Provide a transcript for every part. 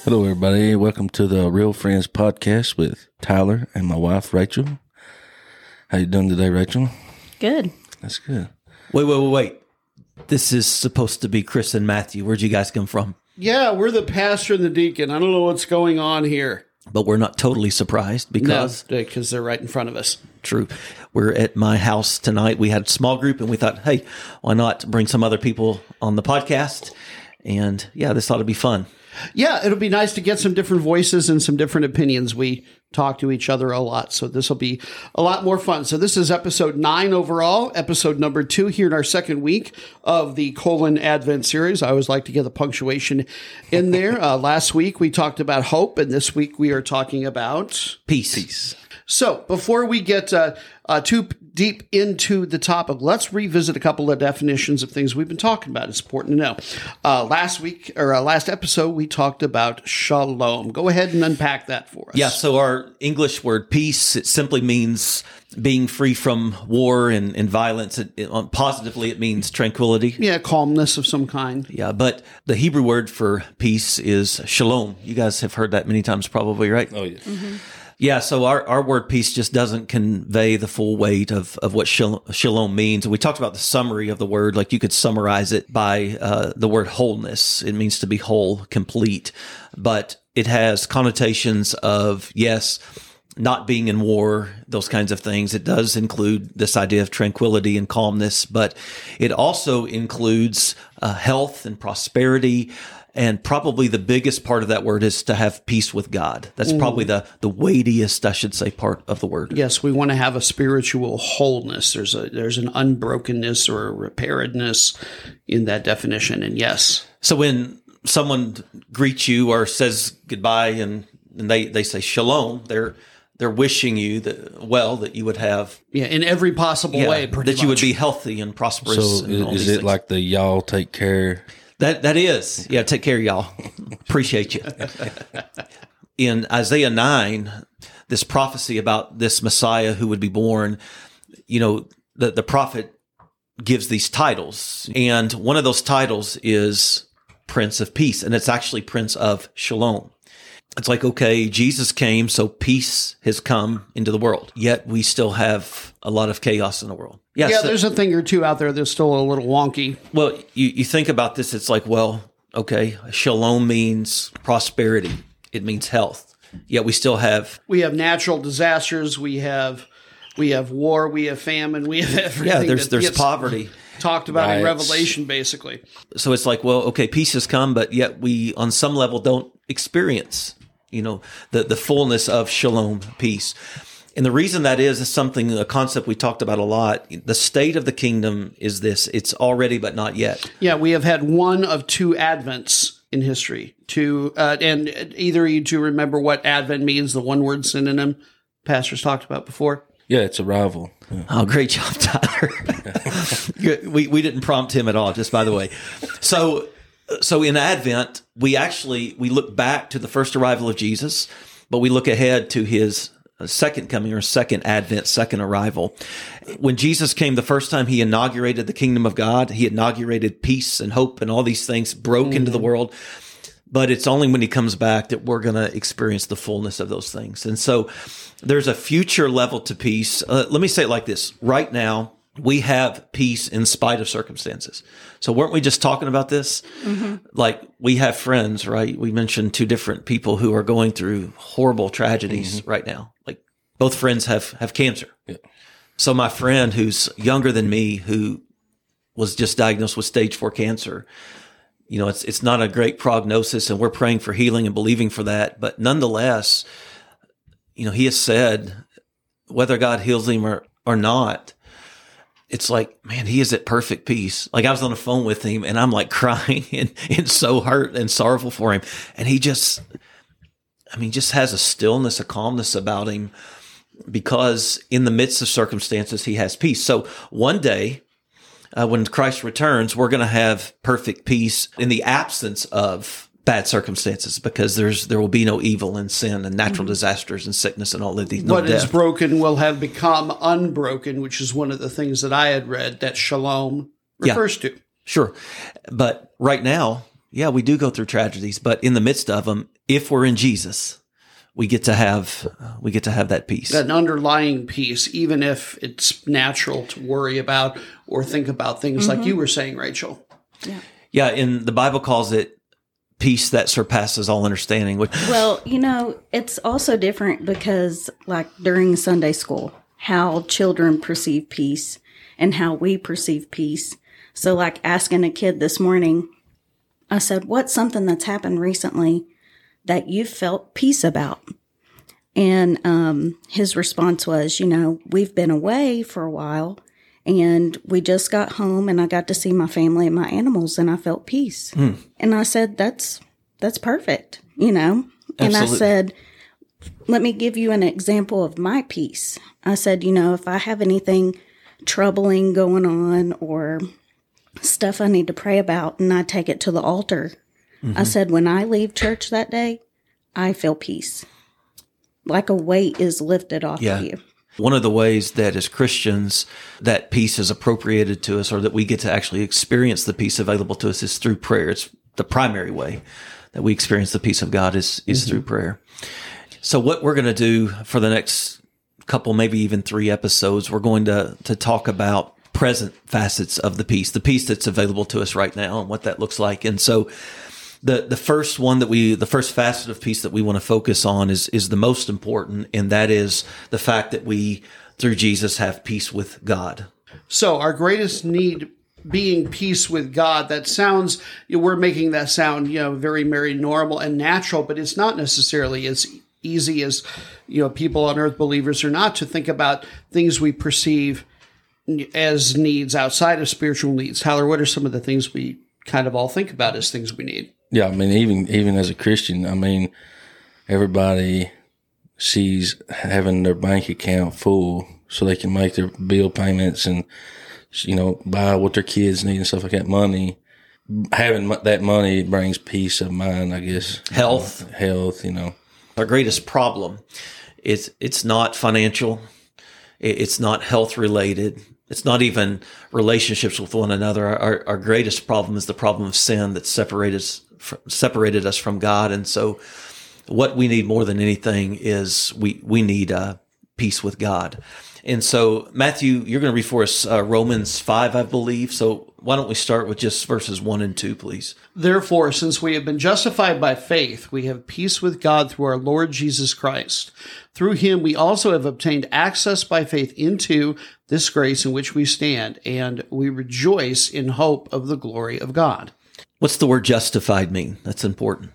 Hello, everybody. Welcome to the Real Friends podcast with Tyler and my wife, Rachel. How you doing today, Rachel? Good. That's good. Wait. This is supposed to be Chris and Matthew. Where'd you guys come from? Yeah, we're the pastor and the deacon. I don't know what's going on here. But we're not totally surprised because they're right in front of us. True. We're at my house tonight. We had a small group and we thought, hey, why not bring some other people on the podcast? And yeah, this ought to be fun. Yeah, it'll be nice to get some different voices and some different opinions. We talk to each other a lot, so this will be a lot more fun. So this is episode 9 overall, episode number 2 here in our second week of the Advent series. I always like to get the punctuation in there. Last week we talked about hope, and this week we are talking about Peace. So before we get too deep into the topic, let's revisit a couple of definitions of things we've been talking about. It's important to know. Last episode, we talked about shalom. Go ahead and unpack that for us. Yeah, so our English word peace, it simply means being free from war and violence. Positively, it means tranquility. Yeah, calmness of some kind. Yeah, but the Hebrew word for peace is shalom. You guys have heard that many times probably, right? Oh, yeah. Mm-hmm. Yeah, so our word peace just doesn't convey the full weight of what shalom means. And we talked about the summary of the word, like you could summarize it by the word wholeness. It means to be whole, complete, but it has connotations of, yes, not being in war, those kinds of things. It does include this idea of tranquility and calmness, but it also includes health and prosperity. And probably the biggest part of that word is to have peace with God. That's probably the weightiest, I should say, part of the word. Yes, we want to have a spiritual wholeness. There's an unbrokenness or a repairedness in that definition. And yes. So when someone greets you or says goodbye and they say shalom, they're wishing you that you would have. Yeah, in every possible way, pretty much. That you would be healthy and prosperous. So is it like the y'all take care? That is. Yeah, take care, y'all. Appreciate you. In Isaiah 9, this prophecy about this Messiah who would be born, the prophet gives these titles. And one of those titles is Prince of Peace, and it's actually Prince of Shalom. It's like, okay, Jesus came, so peace has come into the world. Yet we still have a lot of chaos in the world. Yeah, there's a thing or two out there that's still a little wonky. Well, you think about this, it's like, well, okay, shalom means prosperity. It means health. Yet we still have... We have natural disasters. We have war. We have famine. We have everything. Yeah, there's poverty. Talked about in Revelation, basically. So it's like, well, okay, peace has come, but yet we, on some level, don't experience the fullness of shalom, peace. And the reason that is a concept we talked about a lot. The state of the kingdom is this: it's already, but not yet. Yeah, we have had one of 2 Advents in history. And either you two remember what Advent means, the one-word synonym pastors talked about before? Yeah, it's arrival. Yeah. Oh, great job, Tyler. we didn't prompt him at all, just by the way. So in Advent, we look back to the first arrival of Jesus, but we look ahead to his second coming, or second Advent, second arrival. When Jesus came the first time, he inaugurated the kingdom of God. He inaugurated peace and hope and all these things broke into the world. But it's only when he comes back that we're going to experience the fullness of those things. And so there's a future level to peace. Let me say it like this. Right now, we have peace in spite of circumstances. So weren't we just talking about this? Mm-hmm. Like, we have friends, right? We mentioned 2 different people who are going through horrible tragedies right now. Like, both friends have cancer. Yeah. So my friend who's younger than me, who was just diagnosed with stage 4 cancer, it's not a great prognosis, and we're praying for healing and believing for that. But nonetheless, he has said, whether God heals him or not, it's like, man, he is at perfect peace. Like, I was on the phone with him and I'm like crying and so hurt and sorrowful for him. And he just has a stillness, a calmness about him, because in the midst of circumstances, he has peace. So one day, when Christ returns, we're going to have perfect peace in the absence of bad circumstances, because there will be no evil and sin and natural disasters and sickness and all of these. What is broken will have become unbroken, which is one of the things that I had read that shalom refers to. Sure. But right now, Yeah, we do go through tragedies, but in the midst of them, if we're in Jesus, we get to have that peace. That underlying peace, even if it's natural to worry about or think about things like you were saying, Rachel. Yeah, and the Bible calls it peace that surpasses all understanding. Well, it's also different because, like, during Sunday school, how children perceive peace and how we perceive peace. So, like, asking a kid this morning, I said, what's something that's happened recently that you felt peace about? And his response was, we've been away for a while and we just got home and I got to see my family and my animals and I felt peace. And I said, that's perfect, And Absolutely. I said, let me give you an example of my peace. I said, if I have anything troubling going on or stuff I need to pray about and I take it to the altar, I said, when I leave church that day, I feel peace. Like a weight is lifted off of you. One of the ways that as Christians that peace is appropriated to us or that we get to actually experience the peace available to us is through prayer. It's the primary way that we experience the peace of God is through prayer. So what we're going to do for the next couple, maybe even 3 episodes, we're going to talk about present facets of the peace that's available to us right now and what that looks like. And so the first one the first facet of peace that we want to focus on is the most important, and that is the fact that we, through Jesus, have peace with God. So our greatest need being peace with God, that sounds, we're making that sound, very, very normal and natural, but it's not necessarily as easy as, people on earth, believers or not, to think about things we perceive as needs outside of spiritual needs. Tyler, what are some of the things we kind of all think about as things we need? Yeah, I mean, even as a Christian, I mean, everybody sees having their bank account full so they can make their bill payments and, buy what their kids need and stuff like that. Money, having that money brings peace of mind, I guess. Health. Our greatest problem is it's not financial. It's not health related. It's not even relationships with one another. Our greatest problem is the problem of sin that separated us from God. And so what we need more than anything is we need peace with God. And so, Matthew, you're going to read for us Romans 5, I believe. So why don't we start with just verses 1 and 2, please? Therefore, since we have been justified by faith, we have peace with God through our Lord Jesus Christ. Through him, we also have obtained access by faith into this grace in which we stand, and we rejoice in hope of the glory of God. What's the word justified mean? That's important.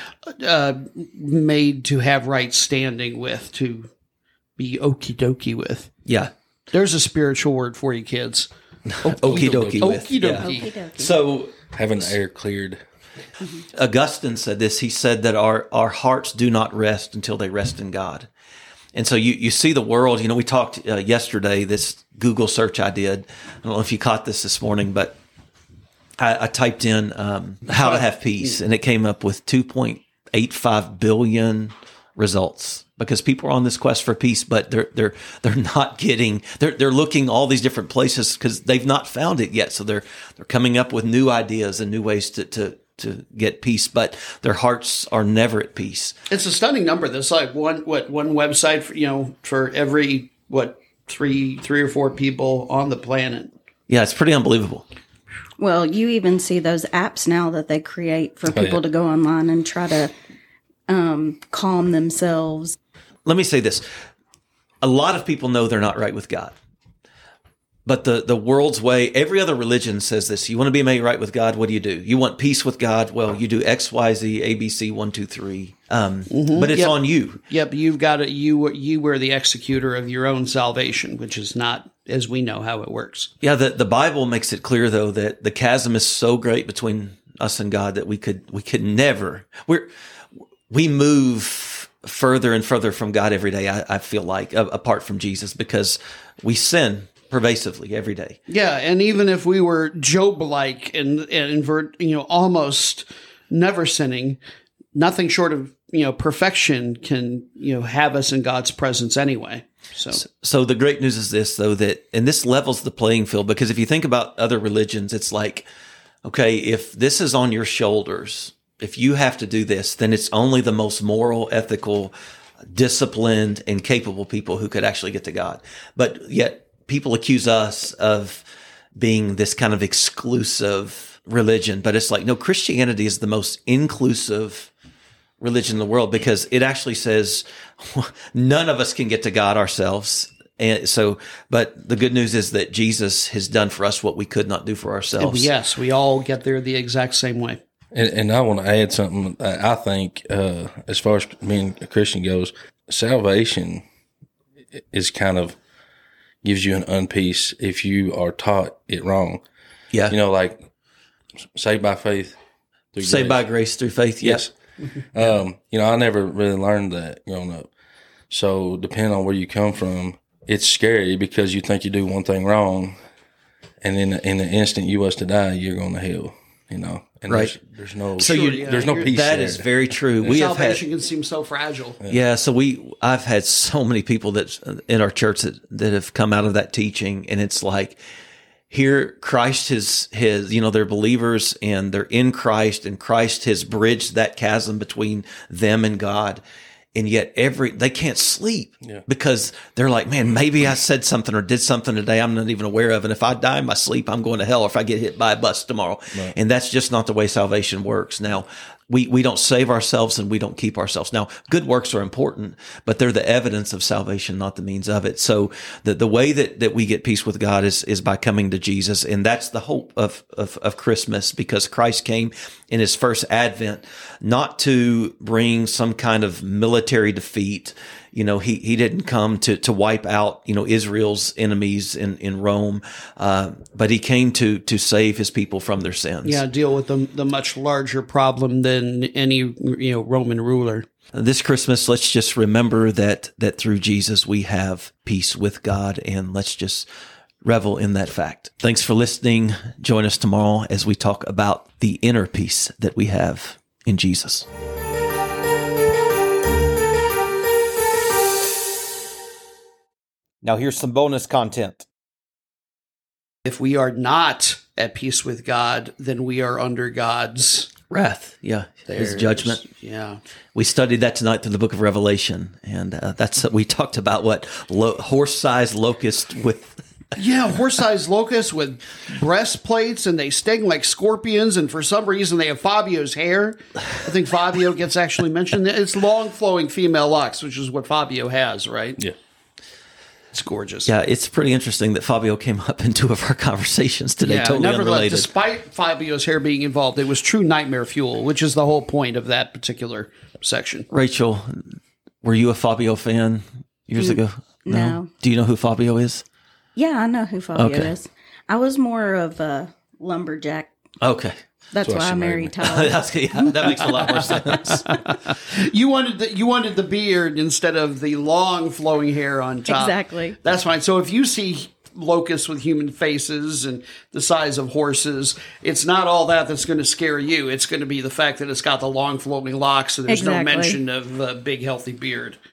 Made to have right standing with, to be okie dokie with. Yeah. There's a spiritual word for you, kids. Okie dokie with. Okie dokie. Okey-dokey. So Having the air cleared. Augustine said this. He said that our hearts do not rest until they rest in God. And so you see the world, we talked yesterday, this Google search I did. I don't know if you caught this morning, but I typed in how to have peace, and it came up with 2.85 billion results because people are on this quest for peace, but they're not getting, they're looking all these different places because they've not found it yet. So they're coming up with new ideas and new ways to get peace, but their hearts are never at peace. It's a stunning number. There's like one website for every three or four people on the planet. Yeah, it's pretty unbelievable. Well, you even see those apps now that they create for people to go online and try to calm themselves. Let me say this. A lot of people know they're not right with God. But the world's way, every other religion says this. You want to be made right with God, what do? You want peace with God? Well, you do X, Y, Z, A, B, C, 1, 2, 3. But it's on you. Yep, you've got to, you were the executor of your own salvation, which is not as we know how it works. Yeah, the Bible makes it clear, though, that the chasm is so great between us and God that we could never. We move further and further from God every day, I feel like, apart from Jesus, because we sin pervasively every day. Yeah, and even if we were Job-like and almost never sinning, nothing short of perfection can have us in God's presence anyway. So the great news is this, though, and this levels the playing field, because if you think about other religions, it's like okay, if this is on your shoulders, if you have to do this, then it's only the most moral, ethical, disciplined, and capable people who could actually get to God. But yet people accuse us of being this kind of exclusive religion. But it's like, no, Christianity is the most inclusive religion in the world, because it actually says none of us can get to God ourselves. And so, but the good news is that Jesus has done for us what we could not do for ourselves. Yes, we all get there the exact same way. And I want to add something. I think, as far as being a Christian goes, salvation is kind of gives you an unpeace if you are taught it wrong. Yeah. You know, like saved by faith. Saved by grace through faith. Yes. You know, I never really learned that growing up. So depending on where you come from, it's scary because you think you do one thing wrong, and in the instant you was to die, you're going to hell. You know, and Right. there's no So there's no peace. That there. is very true. We have had, Salvation can seem so fragile. yeah. So I've had so many people that in our church that have come out of that teaching, and it's like, here Christ has, you know, they're believers and they're in Christ, and Christ has bridged that chasm between them and God. And yet they can't sleep because they're like, man, maybe I said something or did something today I'm not even aware of. And if I die in my sleep, I'm going to hell, or if I get hit by a bus tomorrow. Right. And that's just not the way salvation works. Now, we don't save ourselves and we don't keep ourselves. Now, good works are important, but they're the evidence of salvation, not the means of it. So the way that we get peace with God is by coming to Jesus. And that's the hope of Christmas, because Christ came in his first advent, not to bring some kind of military defeat. You know, he didn't come to wipe out, you know, Israel's enemies in Rome, but he came to save his people from their sins. Yeah, deal with the much larger problem than any, you know, Roman ruler. This Christmas, let's just remember that through Jesus we have peace with God, and let's just revel in that fact. Thanks for listening. Join us tomorrow as we talk about the inner peace that we have in Jesus. Now here's some bonus content. If we are not at peace with God, then we are under God's Wrath, yeah, his judgment. Yeah. We studied that tonight through the book of Revelation, and we talked about what horse-sized locust with. Yeah, horse-sized locusts with breastplates, and they sting like scorpions, and for some reason they have Fabio's hair. I think Fabio gets actually mentioned. It's long flowing female locks, which is what Fabio has, right? Yeah. It's gorgeous. Yeah, it's pretty interesting that Fabio came up in two of our conversations today, totally unrelated. Despite Fabio's hair being involved, it was true nightmare fuel, which is the whole point of that particular section. Rachel, were you a Fabio fan years ago? No. Do you know who Fabio is? Yeah, I know who Fabio Okay. is. I was more of a lumberjack. Okay. That's why I married Tyler. That makes a lot more sense. You wanted the beard instead of the long flowing hair on top. Exactly. That's fine. So if you see locusts with human faces and the size of horses, it's not all that's going to scare you. It's going to be the fact that it's got the long flowing locks, and there's no Exactly. mention of a big healthy beard.